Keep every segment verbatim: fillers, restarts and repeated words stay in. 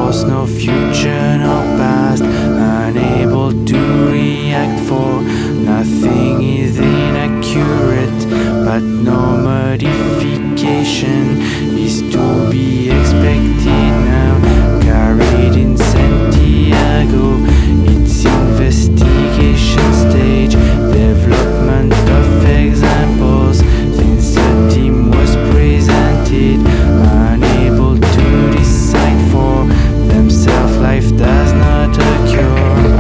reports no future nor past, unable to react for nothing is inaccurate, but no modification is to be expected now. Carried in Santiago, its investigation stage, development of examples since the team was presented, unable to decide for themselves, life does not occur.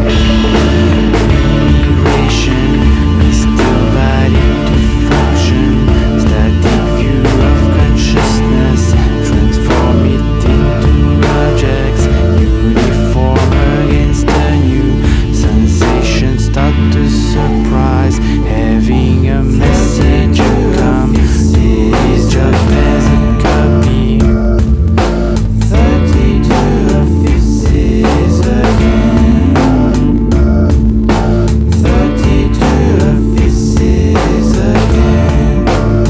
Immigration is still valid to function, static view of consciousness, transform it into objects, uniform against a new sensation, start to surprise, having a message to come. This job doesn't copy. thirty-two offices again. thirty-two offices again.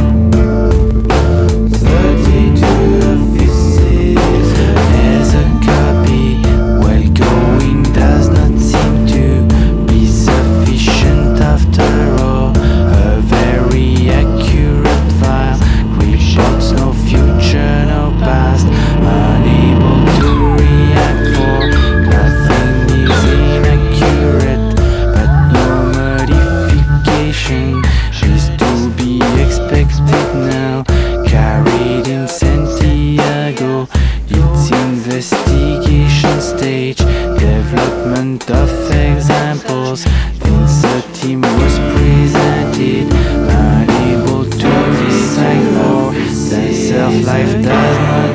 thirty-two offices as a copy. Well, going does not seem to be sufficient after all. A very accurate file, reports no future, no past, unable to react for nothing is inaccurate, but no modification is to be expected now. Carried in Santiago, its investigation stage, development of examples since the team was presented, unable to decide for themselves, life does not